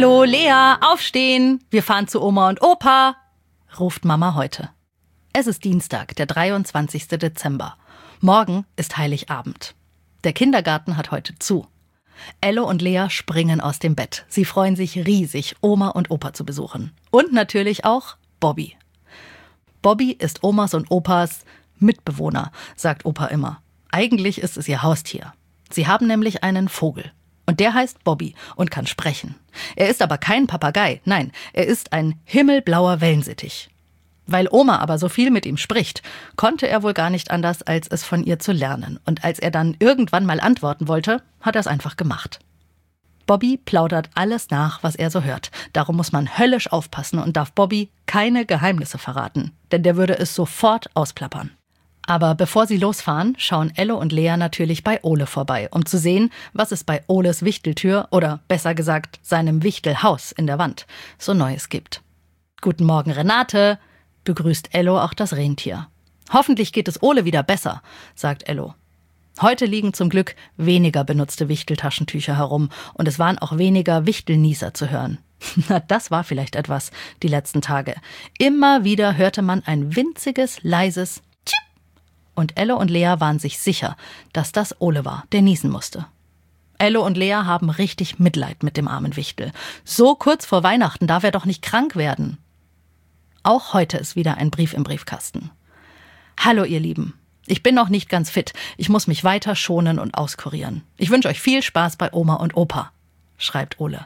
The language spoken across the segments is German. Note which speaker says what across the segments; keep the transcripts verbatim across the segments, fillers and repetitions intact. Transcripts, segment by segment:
Speaker 1: Hallo, Lea, aufstehen! Wir fahren zu Oma und Opa, ruft Mama heute. Es ist Dienstag, der dreiundzwanzigster Dezember. Morgen ist Heiligabend. Der Kindergarten hat heute zu. Ello und Lea springen aus dem Bett. Sie freuen sich riesig, Oma und Opa zu besuchen. Und natürlich auch Bobby. Bobby ist Omas und Opas Mitbewohner, sagt Opa immer. Eigentlich ist es ihr Haustier. Sie haben nämlich einen Vogel. Und der heißt Bobby und kann sprechen. Er ist aber kein Papagei, nein, er ist ein himmelblauer Wellensittich. Weil Oma aber so viel mit ihm spricht, konnte er wohl gar nicht anders, als es von ihr zu lernen. Und als er dann irgendwann mal antworten wollte, hat er es einfach gemacht. Bobby plaudert alles nach, was er so hört. Darum muss man höllisch aufpassen und darf Bobby keine Geheimnisse verraten, denn der würde es sofort ausplappern. Aber bevor sie losfahren, schauen Ello und Lea natürlich bei Ole vorbei, um zu sehen, was es bei Oles Wichteltür oder besser gesagt seinem Wichtelhaus in der Wand so Neues gibt. Guten Morgen, Renate, begrüßt Ello auch das Rentier. Hoffentlich geht es Ole wieder besser, sagt Ello. Heute liegen zum Glück weniger benutzte Wichteltaschentücher herum und es waren auch weniger Wichtelnießer zu hören. Na, das war vielleicht etwas die letzten Tage. Immer wieder hörte man ein winziges, leises Tschip. Und Ello und Lea waren sich sicher, dass das Ole war, der niesen musste. Ello und Lea haben richtig Mitleid mit dem armen Wichtel. So kurz vor Weihnachten darf er doch nicht krank werden. Auch heute ist wieder ein Brief im Briefkasten. Hallo ihr Lieben, ich bin noch nicht ganz fit. Ich muss mich weiter schonen und auskurieren. Ich wünsche euch viel Spaß bei Oma und Opa, schreibt Ole.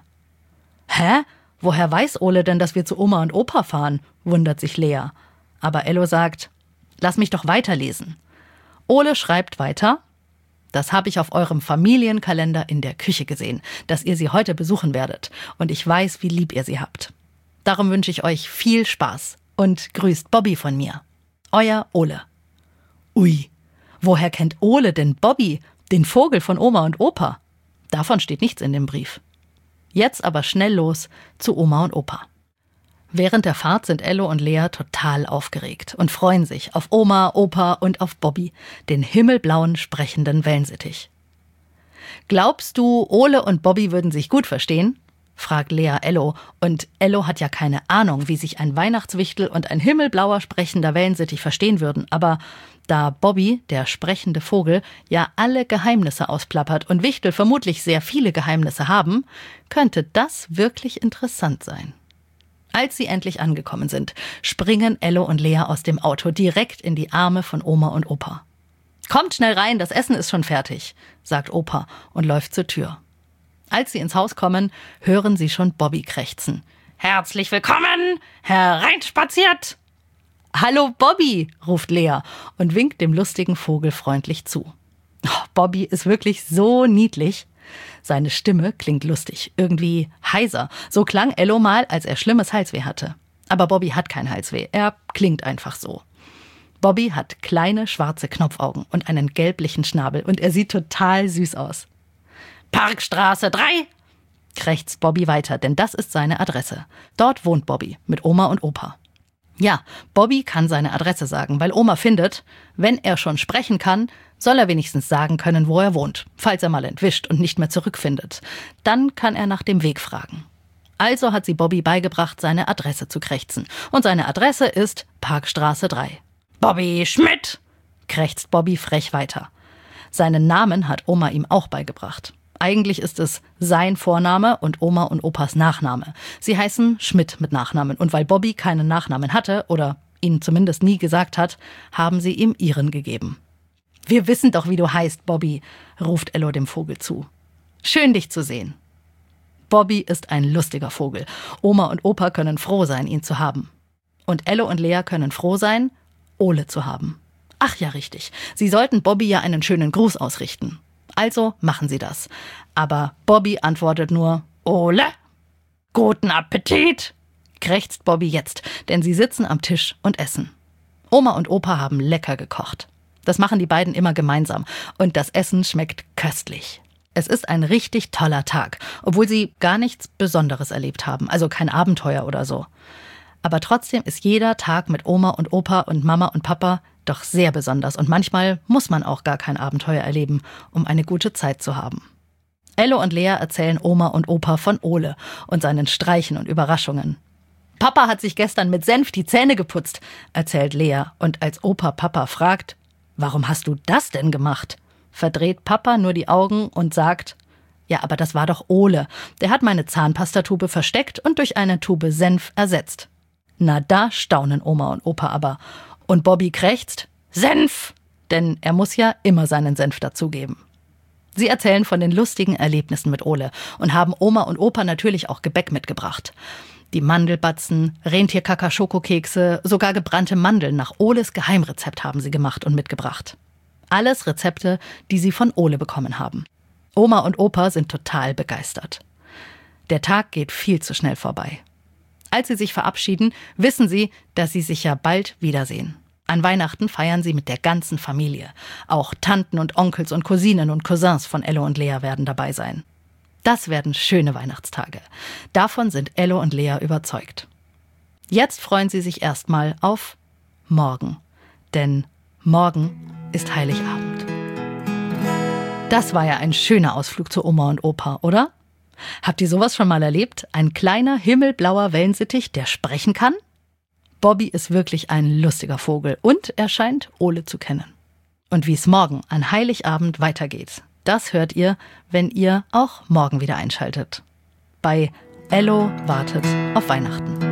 Speaker 1: Hä? Woher weiß Ole denn, dass wir zu Oma und Opa fahren? Wundert sich Lea. Aber Ello sagt, lass mich doch weiterlesen. Ole schreibt weiter, das habe ich auf eurem Familienkalender in der Küche gesehen, dass ihr sie heute besuchen werdet. Und ich weiß, wie lieb ihr sie habt. Darum wünsche ich euch viel Spaß und grüßt Bobby von mir. Euer Ole. Ui, woher kennt Ole denn Bobby, den Vogel von Oma und Opa? Davon steht nichts in dem Brief. Jetzt aber schnell los zu Oma und Opa. Während der Fahrt sind Ello und Lea total aufgeregt und freuen sich auf Oma, Opa und auf Bobby, den himmelblauen, sprechenden Wellensittich. Glaubst du, Ole und Bobby würden sich gut verstehen? Fragt Lea Ello. Und Ello hat ja keine Ahnung, wie sich ein Weihnachtswichtel und ein himmelblauer, sprechender Wellensittich verstehen würden. Aber da Bobby, der sprechende Vogel, ja alle Geheimnisse ausplappert und Wichtel vermutlich sehr viele Geheimnisse haben, könnte das wirklich interessant sein. Als sie endlich angekommen sind, springen Ello und Lea aus dem Auto direkt in die Arme von Oma und Opa. Kommt schnell rein, das Essen ist schon fertig, sagt Opa und läuft zur Tür. Als sie ins Haus kommen, hören sie schon Bobby krächzen. Herzlich willkommen, hereinspaziert! Hallo Bobby, ruft Lea und winkt dem lustigen Vogel freundlich zu. Oh, Bobby ist wirklich so niedlich. Seine Stimme klingt lustig, irgendwie heiser. So klang Ello mal, als er schlimmes Halsweh hatte. Aber Bobby hat kein Halsweh, er klingt einfach so. Bobby hat kleine schwarze Knopfaugen und einen gelblichen Schnabel und er sieht total süß aus. Parkstraße drei, krächzt Bobby weiter, denn das ist seine Adresse. Dort wohnt Bobby mit Oma und Opa. Ja, Bobby kann seine Adresse sagen, weil Oma findet, wenn er schon sprechen kann, soll er wenigstens sagen können, wo er wohnt, falls er mal entwischt und nicht mehr zurückfindet. Dann kann er nach dem Weg fragen. Also hat sie Bobby beigebracht, seine Adresse zu krächzen. Und seine Adresse ist Parkstraße drei. Bobby Schmidt, krächzt Bobby frech weiter. Seinen Namen hat Oma ihm auch beigebracht. Eigentlich ist es sein Vorname und Oma und Opas Nachname. Sie heißen Schmidt mit Nachnamen. Und weil Bobby keinen Nachnamen hatte oder ihn zumindest nie gesagt hat, haben sie ihm ihren gegeben. Wir wissen doch, wie du heißt, Bobby, ruft Ello dem Vogel zu. Schön, dich zu sehen. Bobby ist ein lustiger Vogel. Oma und Opa können froh sein, ihn zu haben. Und Ello und Lea können froh sein, Ole zu haben. Ach ja, richtig. Sie sollten Bobby ja einen schönen Gruß ausrichten. Also machen sie das. Aber Bobby antwortet nur, Ole. Guten Appetit, krächzt Bobby jetzt, denn sie sitzen am Tisch und essen. Oma und Opa haben lecker gekocht. Das machen die beiden immer gemeinsam und das Essen schmeckt köstlich. Es ist ein richtig toller Tag, obwohl sie gar nichts Besonderes erlebt haben, also kein Abenteuer oder so. Aber trotzdem ist jeder Tag mit Oma und Opa und Mama und Papa doch sehr besonders und manchmal muss man auch gar kein Abenteuer erleben, um eine gute Zeit zu haben. Ello und Lea erzählen Oma und Opa von Ole und seinen Streichen und Überraschungen. Papa hat sich gestern mit Senf die Zähne geputzt, erzählt Lea. Und als Opa Papa fragt, warum hast du das denn gemacht? Verdreht Papa nur die Augen und sagt, ja, aber das war doch Ole. Der hat meine Zahnpastatube versteckt und durch eine Tube Senf ersetzt. Na, da staunen Oma und Opa aber. Und Bobby krächzt, Senf! Denn er muss ja immer seinen Senf dazugeben. Sie erzählen von den lustigen Erlebnissen mit Ole und haben Oma und Opa natürlich auch Gebäck mitgebracht. Die Mandelbatzen, Rentierkaka-Schokokekse, sogar gebrannte Mandeln nach Oles Geheimrezept haben sie gemacht und mitgebracht. Alles Rezepte, die sie von Ole bekommen haben. Oma und Opa sind total begeistert. Der Tag geht viel zu schnell vorbei. Als sie sich verabschieden, wissen sie, dass sie sich ja bald wiedersehen. An Weihnachten feiern sie mit der ganzen Familie. Auch Tanten und Onkels und Cousinen und Cousins von Ello und Lea werden dabei sein. Das werden schöne Weihnachtstage. Davon sind Ello und Lea überzeugt. Jetzt freuen sie sich erstmal auf morgen. Denn morgen ist Heiligabend. Das war ja ein schöner Ausflug zu Oma und Opa, oder? Habt ihr sowas schon mal erlebt? Ein kleiner, himmelblauer Wellensittich, der sprechen kann? Bobby ist wirklich ein lustiger Vogel und er scheint Ole zu kennen. Und wie es morgen an Heiligabend weitergeht, das hört ihr, wenn ihr auch morgen wieder einschaltet. Bei Ello wartet auf Weihnachten.